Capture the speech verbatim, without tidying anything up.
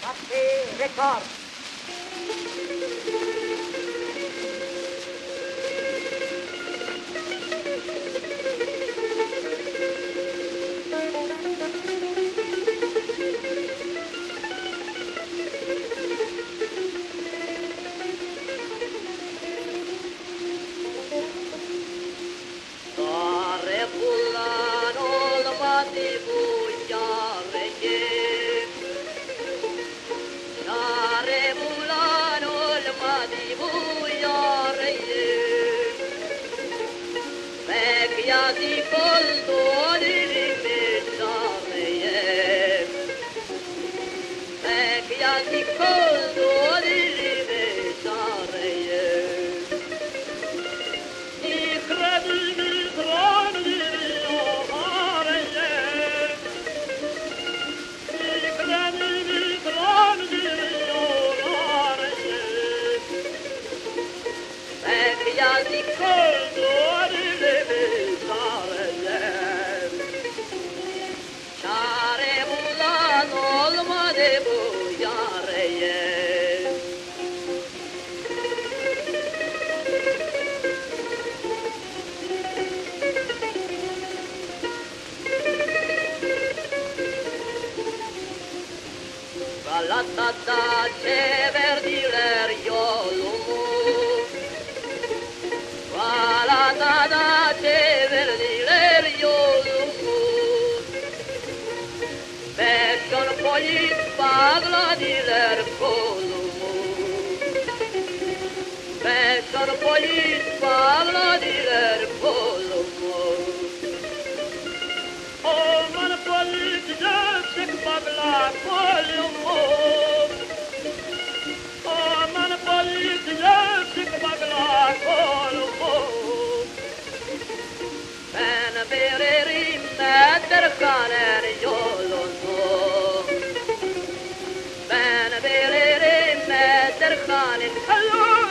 Happy record. Care bulanul matibuiare e, care bulanul matibuiare e, vecchia di coldoni rimediare e, vecchia di coldoni rimediare e. Di coldoni rimediare e, care bulanul matibuiare e. La tata ce verdiler iolumu, la tata ce verdiler iolumu, peșon polit pagla diler columu, peșon polit pagla diler columu. Oh, man polit jasek pagla columu, oh, man polit jasek pagla columu. Ben vererim netter kaner yolunu, ben vererim netter kaner yolunu.